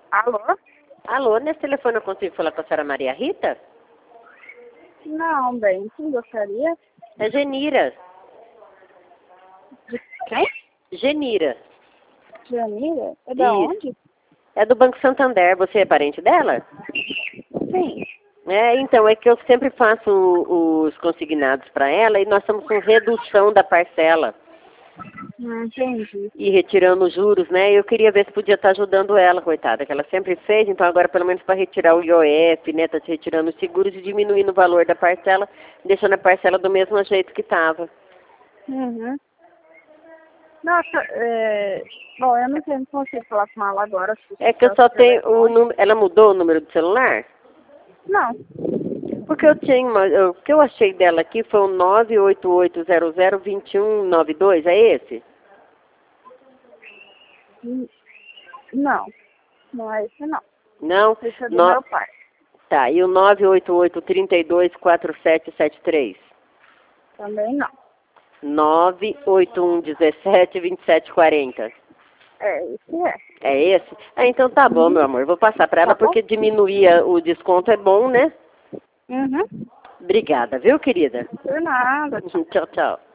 Alô? Alô, nesse telefone eu consigo falar com a senhora Maria Rita? Não, bem, quem gostaria? É Genira. De quem? Genira. Janira? É da Isso. onde? É do Banco Santander. Você é parente dela? Sim. Então, é que eu sempre faço os consignados para ela e nós estamos com redução da parcela Entendi. e retirando os juros, né? Eu queria ver se podia estar ajudando ela, coitada, que ela sempre fez, então agora pelo menos para retirar o IOF, né? Tá retirando os seguros e diminuindo o valor da parcela, deixando a parcela do mesmo jeito que estava. Uhum. Nossa, bom, eu não tenho consigo falar com ela agora. É que eu só tenho o número. Ela mudou o número do celular? Não. Porque eu tinha o que eu achei dela aqui foi o 988002192, é esse? Não. Não é esse, não. Não? Esse é do meu pai. Tá, e o 988324773? Também não. 981172740. Esse é. É esse? Então tá bom, meu amor. Vou passar para ela Tá bom? porque diminuir o desconto é bom, né? Uhum. Obrigada, viu, querida? Por nada. Tchau, tchau.